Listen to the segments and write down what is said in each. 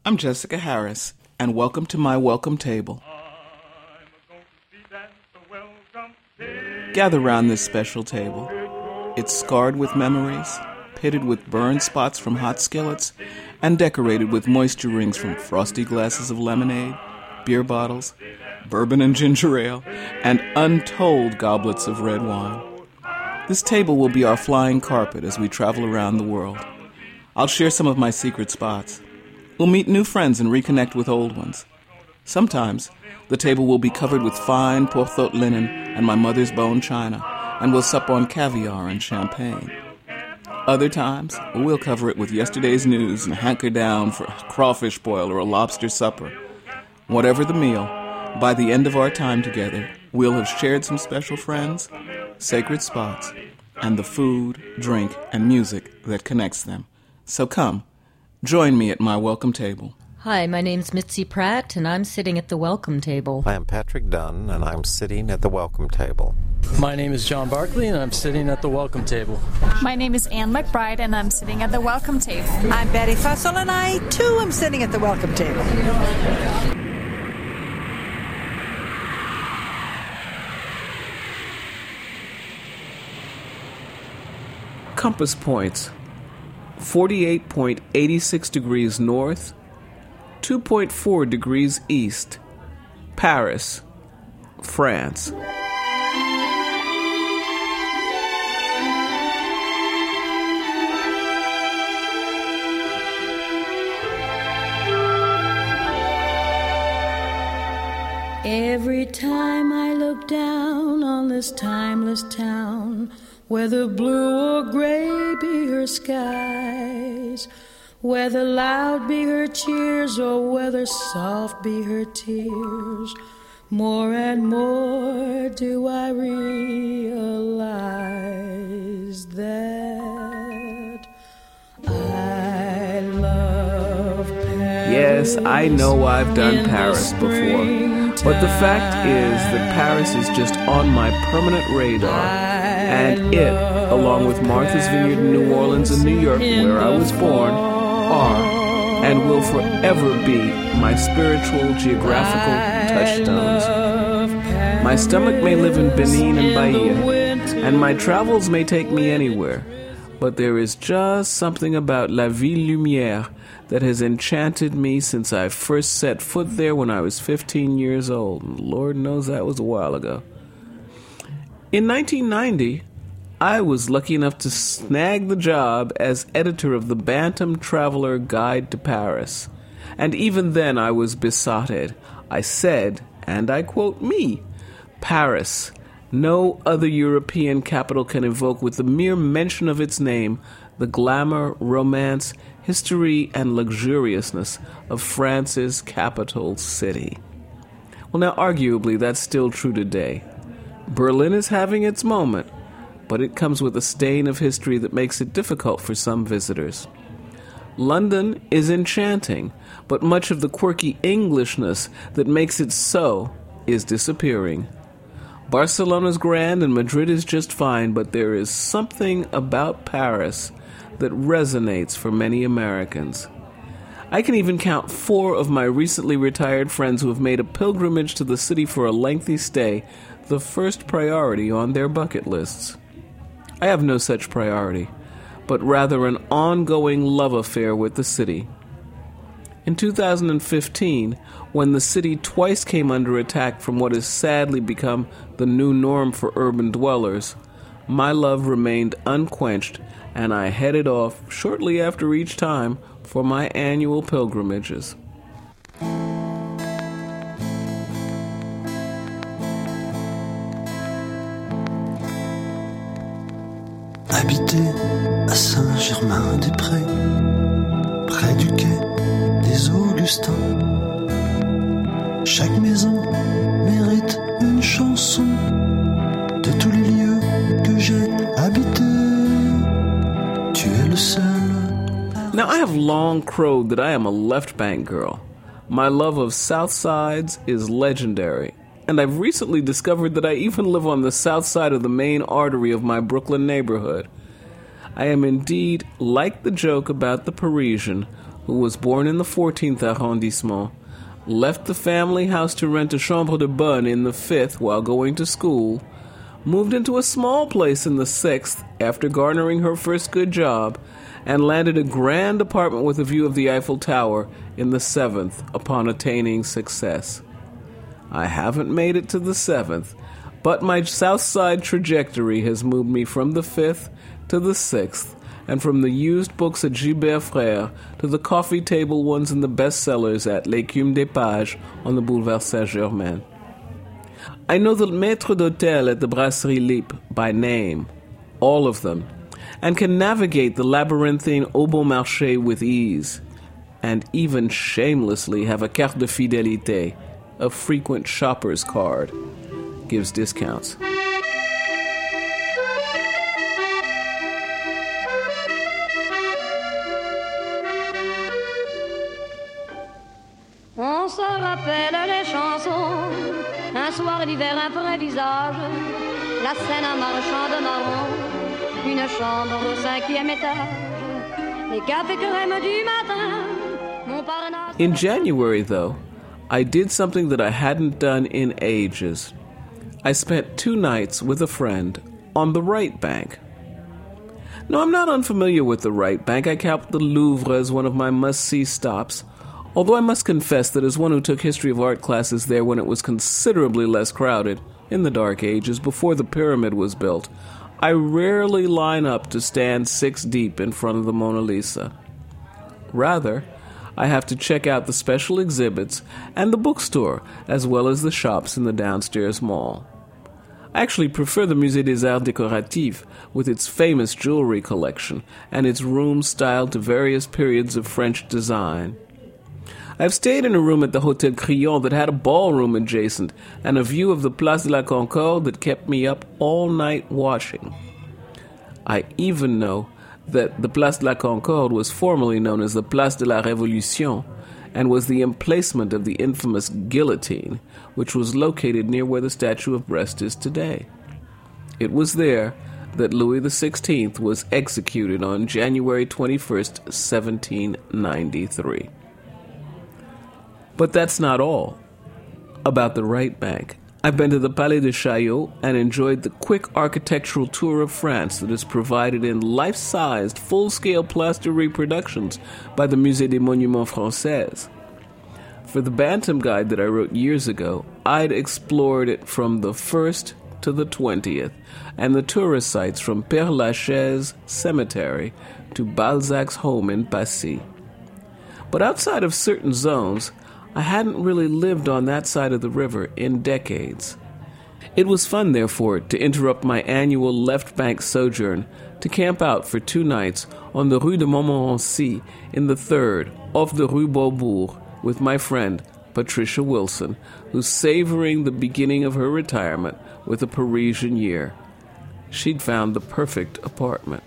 I'm Jessica Harris, and welcome to my welcome table. Gather round this special table. It's scarred with memories, pitted with burn spots from hot skillets, and decorated with moisture rings from frosty glasses of lemonade, beer bottles, bourbon and ginger ale, and untold goblets of red wine. This table will be our flying carpet as we travel around the world. I'll share some of my secret spots. We'll meet new friends and reconnect with old ones. Sometimes, the table will be covered with fine Porthot linen and my mother's bone china, and we'll sup on caviar and champagne. Other times, we'll cover it with yesterday's news and hanker down for a crawfish boil or a lobster supper. Whatever the meal, by the end of our time together, we'll have shared some special friends, sacred spots, and the food, drink, and music that connects them. So come, join me at my welcome table. Hi, my name's Mitzi Pratt, and I'm sitting at the welcome table. I am Patrick Dunn, and I'm sitting at the welcome table. My name is John Barkley, and I'm sitting at the welcome table. My name is Anne McBride, and I'm sitting at the welcome table. I'm Betty Fussell, and I, too, am sitting at the welcome table. Compass points: 48.86 degrees north, 2.4 degrees east, Paris, France. Every time I look down on this timeless town, whether blue or gray be her skies, whether loud be her cheers or whether soft be her tears, more and more do I realize that I love Paris. Yes, I know I've done Paris before, but the fact is that Paris is just on my permanent radar. And it, along with Martha's Vineyard in New Orleans and New York, where I was born, are and will forever be my spiritual geographical touchstones. My stomach may live in Benin and Bahia, and my travels may take me anywhere, but there is just something about La Ville Lumière that has enchanted me since I first set foot there when I was 15 years old, and Lord knows that was a while ago. In 1990, I was lucky enough to snag the job as editor of the Bantam Traveler Guide to Paris. And even then I was besotted. I said, and I quote me, Paris, no other European capital can evoke with the mere mention of its name the glamour, romance, history, and luxuriousness of France's capital city. Well, now, arguably, that's still true today. Berlin is having its moment, but it comes with a stain of history that makes it difficult for some visitors. London is enchanting, but much of the quirky Englishness that makes it so is disappearing. Barcelona's grand and Madrid is just fine, but there is something about Paris that resonates for many Americans. I can even count 4 of my recently retired friends who have made a pilgrimage to the city for a lengthy stay the first priority on their bucket lists. I have no such priority, but rather an ongoing love affair with the city. In 2015, when the city twice came under attack from what has sadly become the new norm for urban dwellers, my love remained unquenched, and I headed off shortly after each time for my annual pilgrimages. Habiter à Saint-Germain-des-Prés, près du quai des Augustins. Chaque maison mérite une chanson de tous les lieux que j'ai habités. Tu es le seul. Now, I have long crowed that I am a left bank girl. My love of South Sides is legendary, and I've recently discovered that I even live on the south side of the main artery of my Brooklyn neighborhood. I am indeed, like the joke about the Parisian, who was born in the 14th arrondissement, left the family house to rent a chambre de bonne in the 5th while going to school, moved into a small place in the 6th after garnering her first good job, and landed a grand apartment with a view of the Eiffel Tower in the 7th upon attaining success. I haven't made it to the 7th, but my South Side trajectory has moved me from the 5th to the 6th, and from the used books at Gilbert Frères to the coffee table ones in the bestsellers at L'Écume des Pages on the Boulevard Saint-Germain. I know the maître d'hôtel at the Brasserie Lippe by name, all of them, and can navigate the labyrinthine Au Bon Marché with ease, and even shamelessly have a carte de fidélité, a frequent shopper's card. Gives discounts. On se rappelle les chansons, un soir d'hiver, un vrai visage, la scène un marchand de marron, une chambre au 5e étage, les cafés crème du matin, Montparnasse. In January, though, I did something that I hadn't done in ages. I spent 2 nights with a friend on the right bank. No, I'm not unfamiliar with the right bank. I count the Louvre as one of my must-see stops, although I must confess that as one who took history of art classes there when it was considerably less crowded, in the Dark Ages, before the pyramid was built, I rarely line up to stand 6 deep in front of the Mona Lisa. Rather, I have to check out the special exhibits and the bookstore, as well as the shops in the downstairs mall. I actually prefer the Musée des Arts Décoratifs, with its famous jewelry collection and its rooms styled to various periods of French design. I've stayed in a room at the Hôtel Crillon that had a ballroom adjacent and a view of the Place de la Concorde that kept me up all night washing. I even know that the Place de la Concorde was formerly known as the Place de la Révolution and was the emplacement of the infamous guillotine, which was located near where the statue of Brest is today. It was there that Louis XVI was executed on January 21st, 1793. But that's not all about the right bank. I've been to the Palais de Chaillot and enjoyed the quick architectural tour of France that is provided in life-sized, full-scale plaster reproductions by the Musée des Monuments Français. For the Bantam Guide that I wrote years ago, I'd explored it from the 1st to the 20th, and the tourist sites from Père Lachaise Cemetery to Balzac's home in Passy. But outside of certain zones, I hadn't really lived on that side of the river in decades. It was fun, therefore, to interrupt my annual left bank sojourn to camp out for 2 nights on the Rue de Montmorency in the 3rd, off the Rue Beaubourg, with my friend Patricia Wilson, who's savoring the beginning of her retirement with a Parisian year. She'd found the perfect apartment.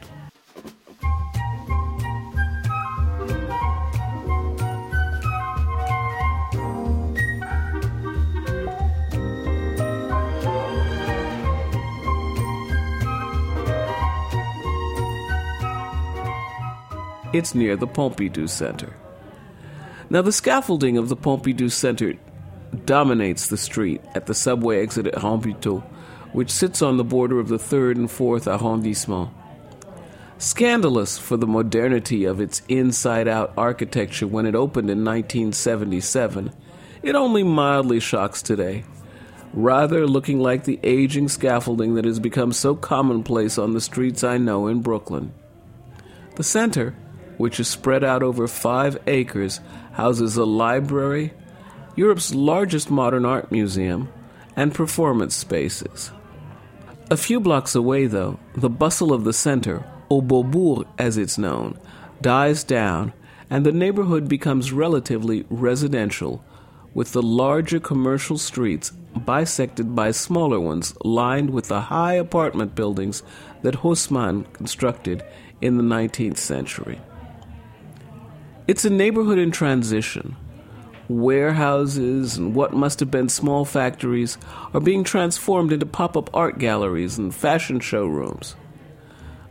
It's near the Pompidou Center. Now, the scaffolding of the Pompidou Center dominates the street at the subway exit at Rambuteau, which sits on the border of the 3rd and 4th arrondissement. Scandalous for the modernity of its inside-out architecture when it opened in 1977, it only mildly shocks today, rather looking like the aging scaffolding that has become so commonplace on the streets I know in Brooklyn. The center, which is spread out over 5 acres, houses a library, Europe's largest modern art museum, and performance spaces. A few blocks away, though, the bustle of the center, Au Beaubourg as it's known, dies down, and the neighborhood becomes relatively residential, with the larger commercial streets bisected by smaller ones lined with the high apartment buildings that Haussmann constructed in the 19th century. It's a neighborhood in transition. Warehouses and what must have been small factories are being transformed into pop-up art galleries and fashion showrooms.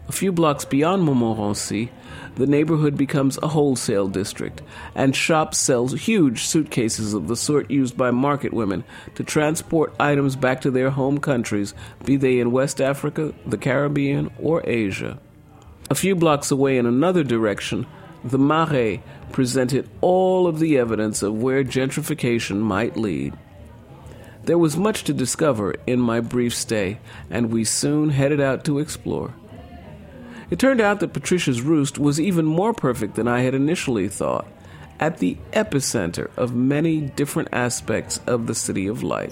A few blocks beyond Montmorency, the neighborhood becomes a wholesale district, and shops sell huge suitcases of the sort used by market women to transport items back to their home countries, be they in West Africa, the Caribbean, or Asia. A few blocks away in another direction, the Marais presented all of the evidence of where gentrification might lead. There was much to discover in my brief stay, and we soon headed out to explore. It turned out that Patricia's Roost was even more perfect than I had initially thought, at the epicenter of many different aspects of the City of Light.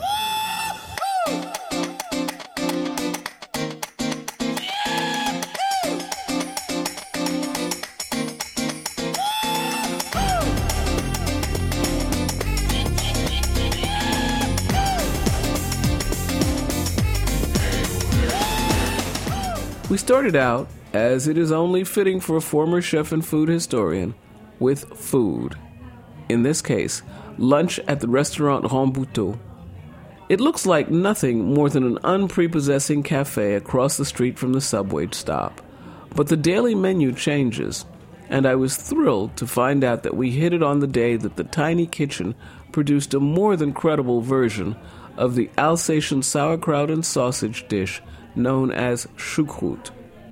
We started out, as it is only fitting for a former chef and food historian, with food. In this case, lunch at the restaurant Rambuteau. It looks like nothing more than an unprepossessing cafe across the street from the subway stop. But the daily menu changes, and I was thrilled to find out that we hit it on the day that the tiny kitchen produced a more than credible version of the Alsatian sauerkraut and sausage dish known as choucroute.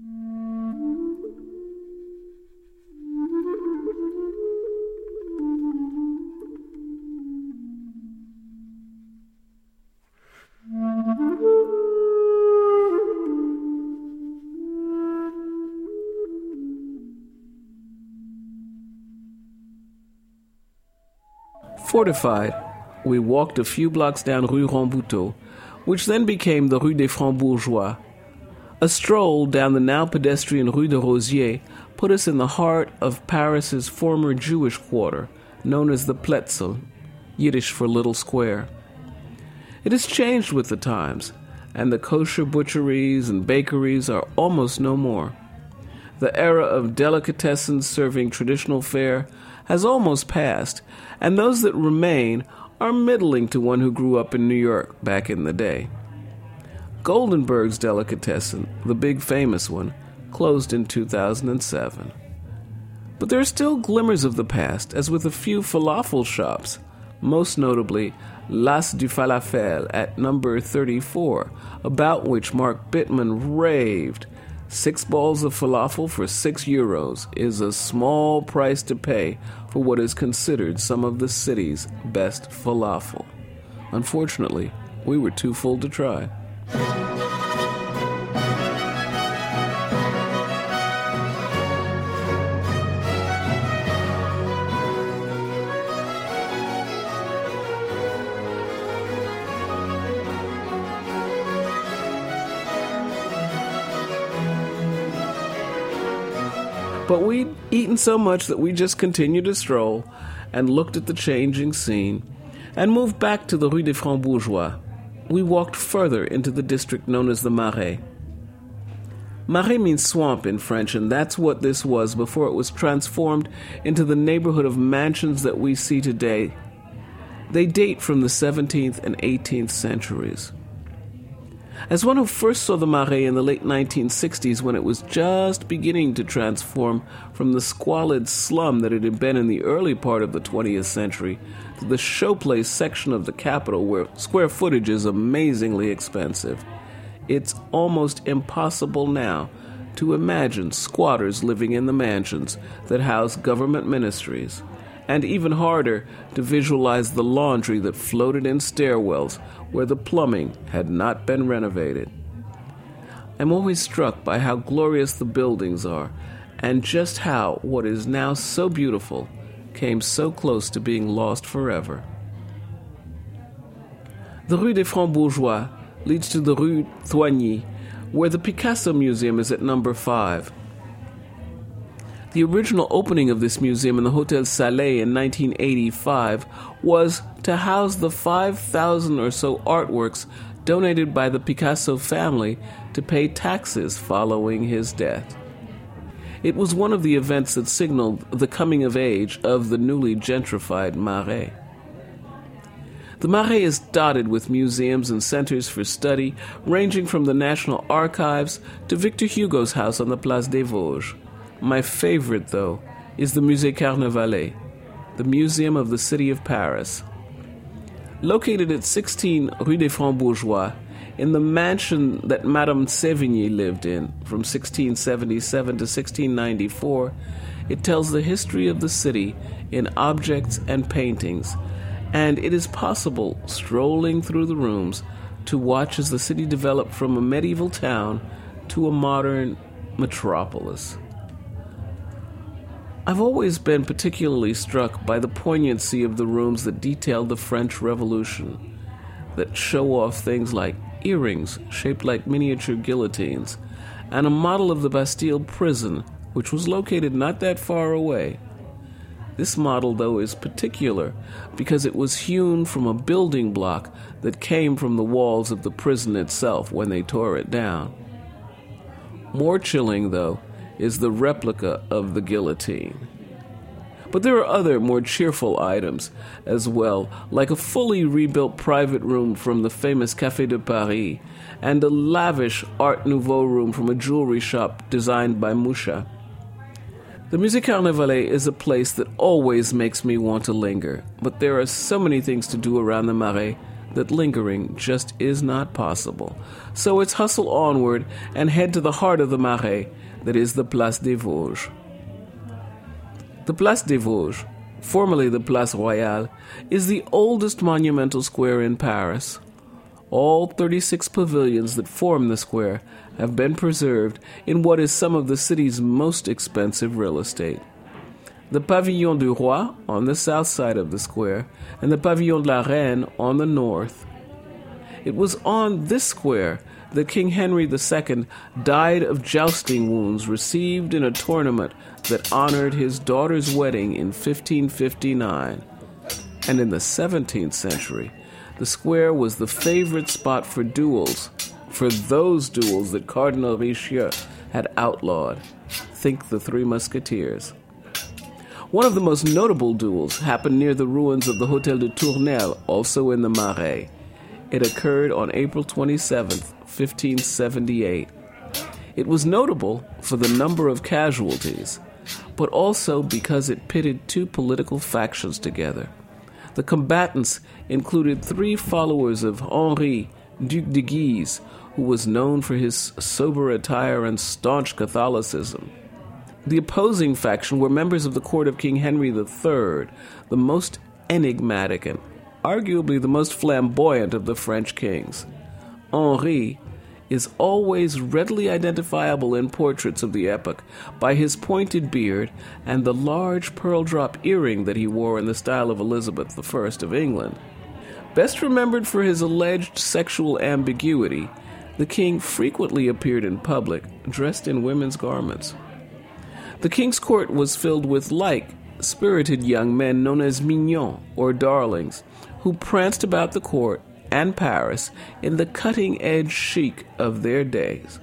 Fortified, we walked a few blocks down Rue Rambuteau, which then became the Rue des Francs-Bourgeois. A stroll down the now pedestrian Rue de Rosiers put us in the heart of Paris's former Jewish quarter, known as the Pletzel, Yiddish for Little Square. It has changed with the times, and the kosher butcheries and bakeries are almost no more. The era of delicatessens serving traditional fare has almost passed, and those that remain are middling to one who grew up in New York back in the day. Goldenberg's Delicatessen, the big famous one, closed in 2007. But there are still glimmers of the past, as with a few falafel shops, most notably L'As du Falafel at number 34, about which Mark Bittman raved. 6 balls of falafel for €6 is a small price to pay for what is considered some of the city's best falafel. Unfortunately, we were too full to try. But we'd eaten so much that we just continued to stroll and looked at the changing scene and moved back to the Rue des Francs-Bourgeois. We walked further into the district known as the Marais. Marais means swamp in French, and that's what this was before it was transformed into the neighborhood of mansions that we see today. They date from the 17th and 18th centuries. As one who first saw the Marais in the late 1960s when it was just beginning to transform from the squalid slum that it had been in the early part of the 20th century to the showplace section of the capital where square footage is amazingly expensive, it's almost impossible now to imagine squatters living in the mansions that house government ministries, and even harder to visualize the laundry that floated in stairwells where the plumbing had not been renovated. I'm always struck by how glorious the buildings are, and just how what is now so beautiful came so close to being lost forever. The Rue des Francs-Bourgeois leads to the Rue Thoigny, where the Picasso Museum is at number 5. The original opening of this museum in the Hotel Salé in 1985 was to house the 5,000 or so artworks donated by the Picasso family to pay taxes following his death. It was one of the events that signaled the coming of age of the newly gentrified Marais. The Marais is dotted with museums and centers for study, ranging from the National Archives to Victor Hugo's house on the Place des Vosges. My favorite, though, is the Musée Carnavalet, the Museum of the City of Paris. Located at 16 Rue des Francs-Bourgeois, in the mansion that Madame Sévigné lived in from 1677 to 1694, it tells the history of the city in objects and paintings, and it is possible, strolling through the rooms, to watch as the city developed from a medieval town to a modern metropolis. I've always been particularly struck by the poignancy of the rooms that detail the French Revolution, that show off things like earrings shaped like miniature guillotines, and a model of the Bastille prison, which was located not that far away. This model, though, is particular because it was hewn from a building block that came from the walls of the prison itself when they tore it down. More chilling, though, is the replica of the guillotine. But there are other, more cheerful items as well, like a fully rebuilt private room from the famous Café de Paris, and a lavish Art Nouveau room from a jewelry shop designed by Moucha. The Musée Carnavalet is a place that always makes me want to linger, but there are so many things to do around the Marais that lingering just is not possible. So it's hustle onward and head to the heart of the Marais, that is the Place des Vosges. The Place des Vosges, formerly the Place Royale, is the oldest monumental square in Paris. All 36 pavilions that form the square have been preserved in what is some of the city's most expensive real estate. The Pavillon du Roi on the south side of the square, and the Pavillon de la Reine on the north. It was on this square that King Henry II died of jousting wounds received in a tournament that honored his daughter's wedding in 1559. And in the 17th century, the square was the favorite spot for duels, for those duels that Cardinal Richelieu had outlawed. Think the Three Musketeers. One of the most notable duels happened near the ruins of the Hôtel de Tournelle, also in the Marais. It occurred on April 27, 1578. It was notable for the number of casualties, but also because it pitted two political factions together. The combatants included 3 followers of Henri, Duc de Guise, who was known for his sober attire and staunch Catholicism. The opposing faction were members of the court of King Henry III, the most enigmatic and arguably the most flamboyant of the French kings. Henri is always readily identifiable in portraits of the epoch by his pointed beard and the large pearl-drop earring that he wore in the style of Elizabeth I of England. Best remembered for his alleged sexual ambiguity, the king frequently appeared in public dressed in women's garments. The king's court was filled with spirited young men known as mignons, or darlings, who pranced about the court and Paris in the cutting-edge chic of their days.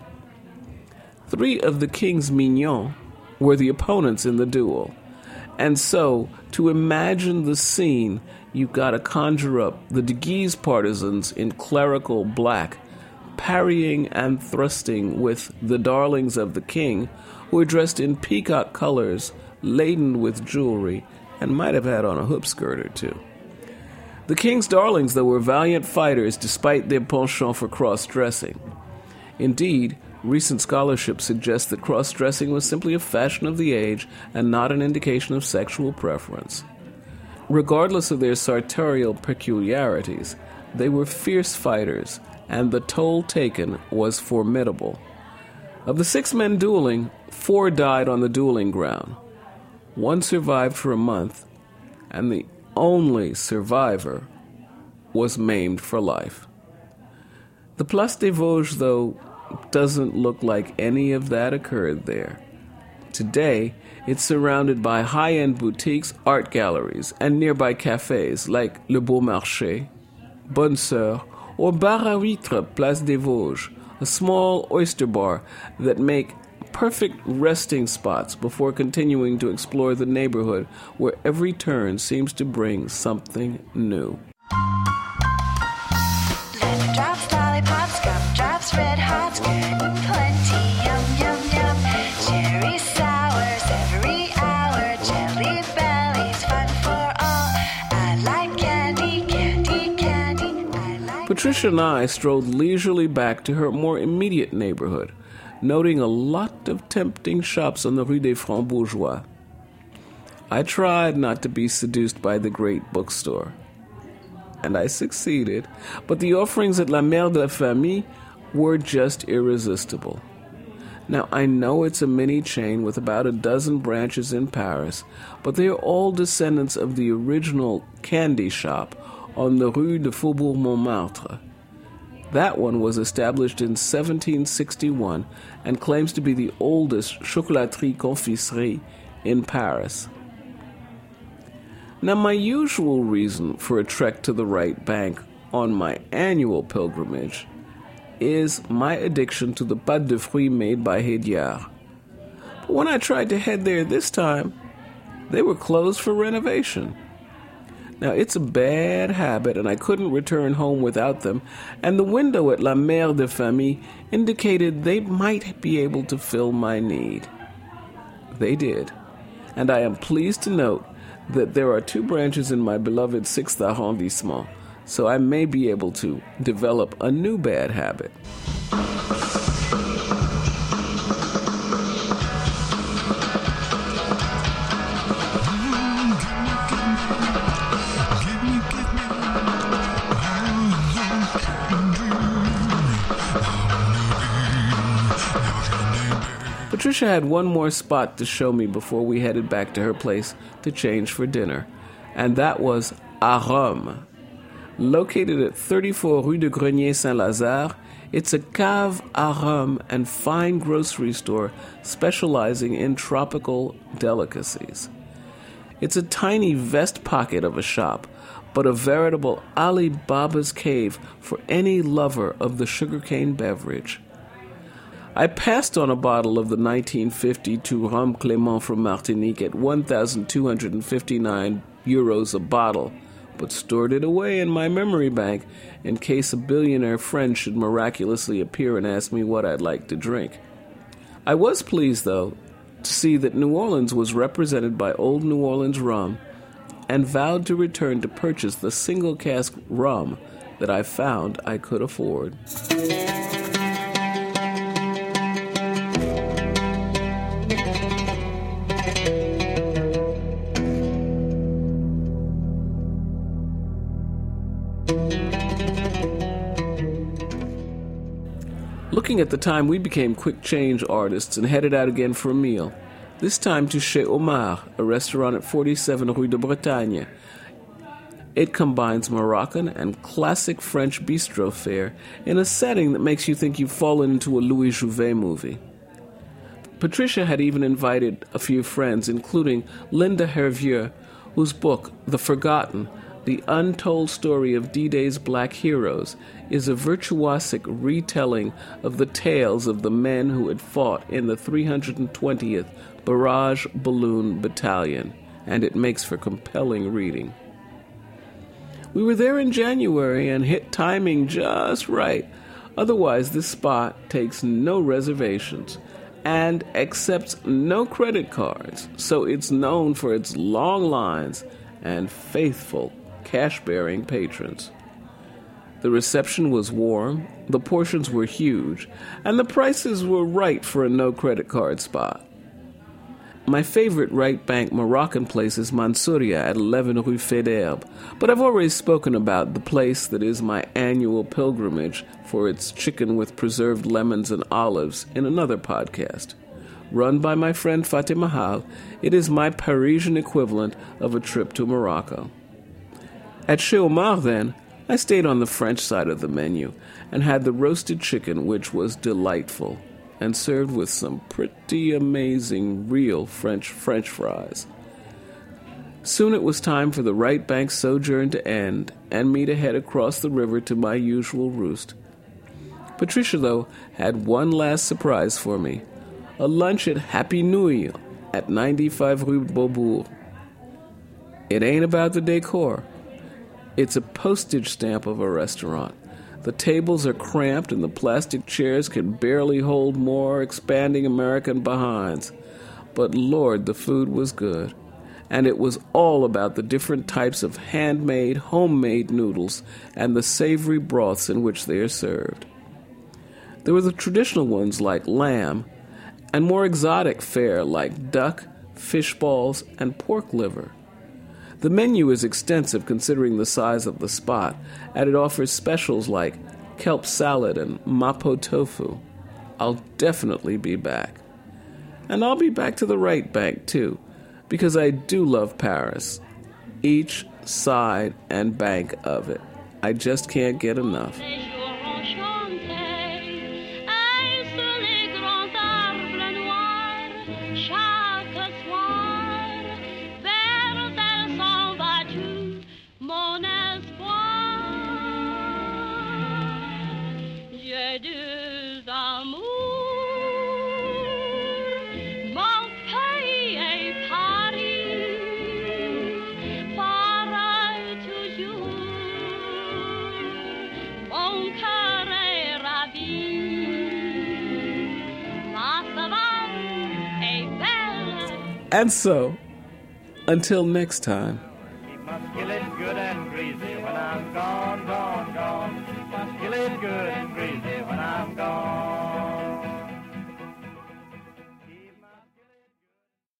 3 of the king's mignons were the opponents in the duel, and so, to imagine the scene, you've got to conjure up the de Guise partisans in clerical black, parrying and thrusting with the darlings of the king, who were dressed in peacock colors, laden with jewelry, and might have had on a hoop skirt or two. The king's darlings, though, were valiant fighters despite their penchant for cross-dressing. Indeed, recent scholarship suggests that cross-dressing was simply a fashion of the age and not an indication of sexual preference. Regardless of their sartorial peculiarities, they were fierce fighters, and the toll taken was formidable. Of the 6 men dueling, 4 died on the dueling ground. 1 survived for a month, and the only survivor was maimed for life. The Place des Vosges, though, doesn't look like any of that occurred there. Today, it's surrounded by high-end boutiques, art galleries, and nearby cafes like Le Beau Marché, Bonne Sœur, or Bar à Huîtres Place des Vosges, a small oyster bar that make perfect resting spots before continuing to explore the neighborhood where every turn seems to bring something new. Gumdrops, lollipops, gumdrops, red hot, good and plenty, yum, yum, yum. Cherry sours every hour, jelly bellies, fun for all. I like candy, candy, candy. I like Patricia and I strolled leisurely back to her more immediate neighborhood, noting a lot of tempting shops on the Rue des Francs-Bourgeois. I tried not to be seduced by the great bookstore, and I succeeded, but the offerings at La Mère de la Famille were just irresistible. Now, I know it's a mini chain with about a dozen branches in Paris, but they are all descendants of the original candy shop on the Rue de Faubourg Montmartre. That one was established in 1761 and claims to be the oldest chocolaterie-confiserie in Paris. Now, my usual reason for a trek to the right bank on my annual pilgrimage is my addiction to the pâtes de fruits made by Hédiard. But when I tried to head there this time, they were closed for renovation. Now, it's a bad habit, and I couldn't return home without them, and the window at La Mère de Famille indicated they might be able to fill my need. They did, and I am pleased to note that there are 2 branches in my beloved 6th arrondissement, so I may be able to develop a new bad habit. Patricia had one more spot to show me before we headed back to her place to change for dinner, and that was À Rome. Located at 34 Rue de Grenier Saint-Lazare, it's a cave à rhum and fine grocery store specializing in tropical delicacies. It's a tiny vest pocket of a shop, but a veritable Ali Baba's cave for any lover of the sugarcane beverage. I passed on a bottle of the 1952 Rhum Clément from Martinique at 1,259 euros a bottle, but stored it away in my memory bank in case a billionaire friend should miraculously appear and ask me what I'd like to drink. I was pleased, though, to see that New Orleans was represented by Old New Orleans rum, and vowed to return to purchase the single cask rum that I found I could afford. Looking at the time, we became quick change artists and headed out again for a meal, this time to Chez Omar, a restaurant at 47 Rue de Bretagne. It combines Moroccan and classic French bistro fare in a setting that makes you think you've fallen into a Louis Jouvet movie. Patricia had even invited a few friends, including Linda Hervieux, whose book, The Forgotten, The Untold Story of D-Day's Black Heroes, is a virtuosic retelling of the tales of the men who had fought in the 320th Barrage Balloon Battalion, and it makes for compelling reading. We were there in January and hit timing just right. Otherwise, this spot takes no reservations and accepts no credit cards, so it's known for its long lines and faithful cash-bearing patrons. The reception was warm, the portions were huge, and the prices were right for a no-credit card spot. My favorite right bank Moroccan place is Mansouria at 11 Rue Faidherbe, but I've already spoken about the place that is my annual pilgrimage for its chicken with preserved lemons and olives in another podcast. Run by my friend Fatima Hal, it is my Parisian equivalent of a trip to Morocco. At Chez Omar, then, I stayed on the French side of the menu and had the roasted chicken, which was delightful, and served with some pretty amazing real French fries. Soon it was time for the right bank sojourn to end and me to head across the river to my usual roost. Patricia, though, had one last surprise for me, a lunch at Happy Nouilles at 95 Rue Beaubourg. It ain't about the decor. It's a postage stamp of a restaurant. The tables are cramped and the plastic chairs can barely hold more expanding American behinds. But Lord, the food was good. And it was all about the different types of handmade, homemade noodles and the savory broths in which they are served. There were the traditional ones like lamb, and more exotic fare like duck, fish balls, and pork liver. The menu is extensive considering the size of the spot, and it offers specials like kelp salad and mapo tofu. I'll definitely be back. And I'll be back to the right bank, too, because I do love Paris. Each side and bank of it. I just can't get enough. And so, until next time. Keep my skillet good and greasy when I'm gone, gone, gone. My skillet good